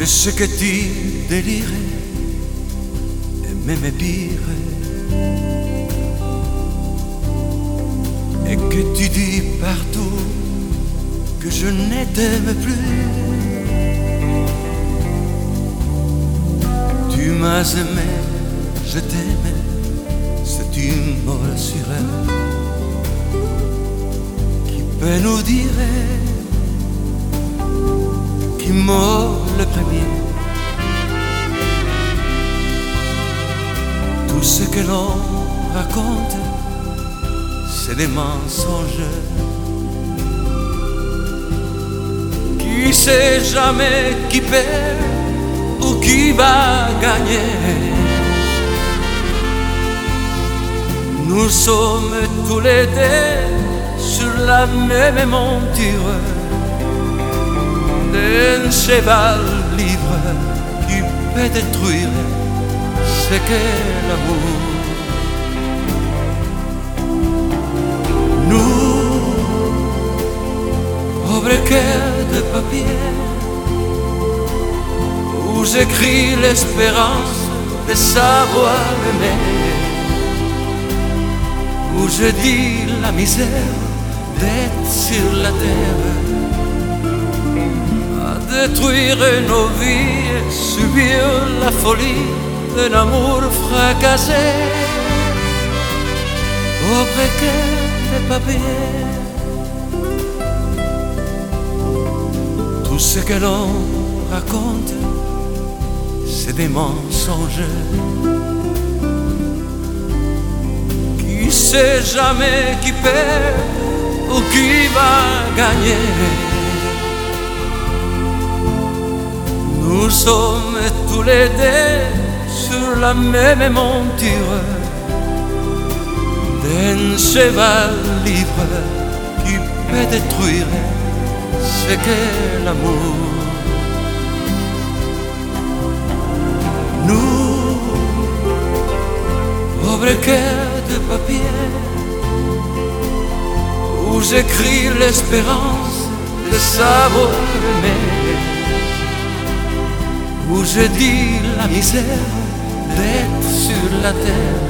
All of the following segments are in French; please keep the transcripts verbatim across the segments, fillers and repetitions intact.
Je sais que tu délires et même pire, et que tu dis partout que je ne t'aime plus. Tu m'as aimé, je t'aimais, c'est une morsure qui peut nous dire qui mord le premier. Tout ce que l'on raconte, c'est des mensonges. Qui sait jamais qui perd ou qui va gagner? Nous sommes tous les deux sur la même monture d'un cheval libre qui peut détruire ce qu'est l'amour. Nous, pauvres cœurs de papier, où j'écris l'espérance de savoir aimer, où je dis la misère d'être sur la terre, à détruire nos vies et subir la folie d'un amour fracassé. Pauvre cœur de papier, tout ce que l'on raconte, c'est des mensonges. Qui sait jamais qui perd ou qui va gagner? Nous sommes tous les deux sur la même monture d'un cheval libre qui peut détruire ce qu'est l'amour. Nous, pauvres cœurs de papier, où j'écris l'espérance de savoir aimer, où je dis la misère d'être sur la terre,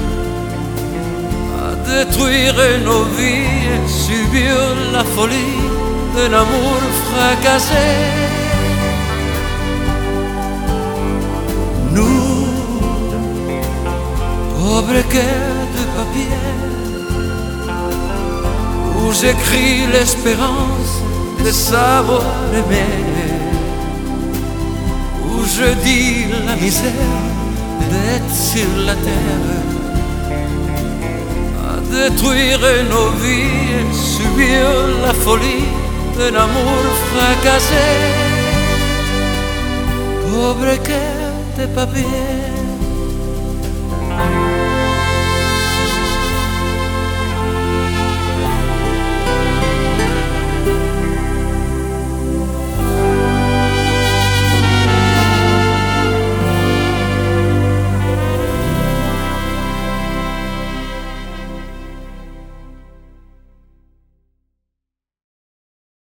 à détruire nos vies et subir la folie d'un amour fracassé. Nous, pauvres cœurs de papier, où j'écris l'espérance de savoir aimer, où je dis la misère d'être sur la terre, à détruire nos vies et subir la folie d'un amour fracassé. Pauvre cœur de papier.